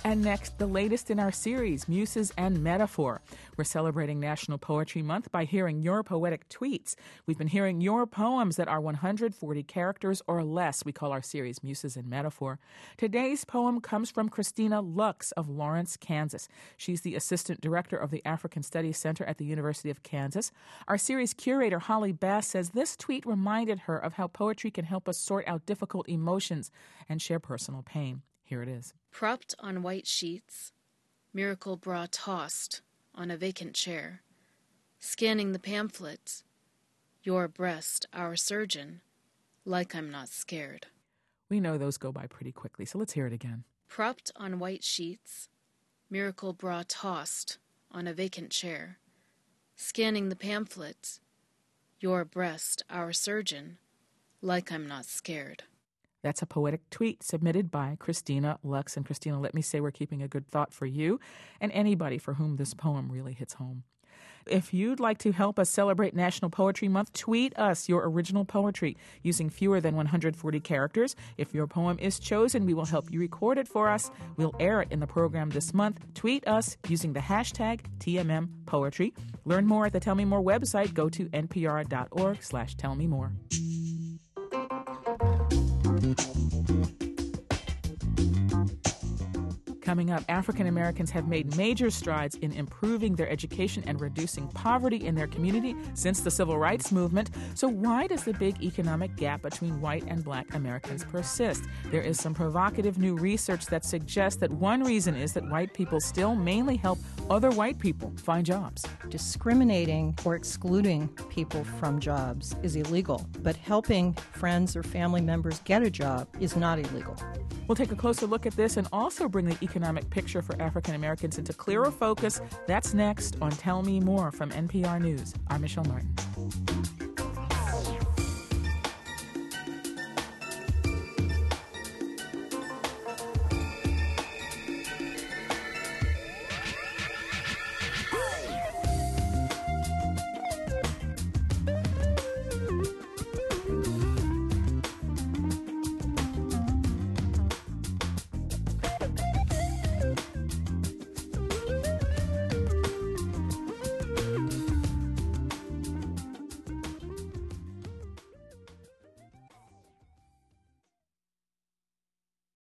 And next, the latest in our series, Muses and Metaphor. We're celebrating National Poetry Month by hearing your poetic tweets. We've been hearing your poems that are 140 characters or less. We call our series Muses and Metaphor. Today's poem comes from Christina Lux of Lawrence, Kansas. She's the Assistant Director of the African Studies Center at the University of Kansas. Our series curator, Holly Bass, says this tweet reminded her of how poetry can help us sort out difficult emotions and share personal pain. Here it is. Propped on white sheets, miracle bra tossed on a vacant chair, scanning the pamphlets, your breast, our surgeon, like I'm not scared. We know those go by pretty quickly, so let's hear it again. Propped on white sheets, miracle bra tossed on a vacant chair, scanning the pamphlets, your breast, our surgeon, like I'm not scared. That's a poetic tweet submitted by Christina Lux. And Christina, let me say we're keeping a good thought for you and anybody for whom this poem really hits home. If you'd like to help us celebrate National Poetry Month, tweet us your original poetry using fewer than 140 characters. If your poem is chosen, we will help you record it for us. We'll air it in the program this month. Tweet us using the hashtag TMMPoetry. Learn more at the Tell Me More website. Go to npr.org/tellmemore. Coming up, African Americans have made major strides in improving their education and reducing poverty in their community since the Civil Rights Movement. So why does the big economic gap between white and black Americans persist? There is some provocative new research that suggests that one reason is that white people still mainly help other white people find jobs. Discriminating or excluding people from jobs is illegal, but helping friends or family members get a job is not illegal. We'll take a closer look at this and also bring the economic picture for African Americans into clearer focus. That's next on Tell Me More from NPR News. I'm Michelle Martin.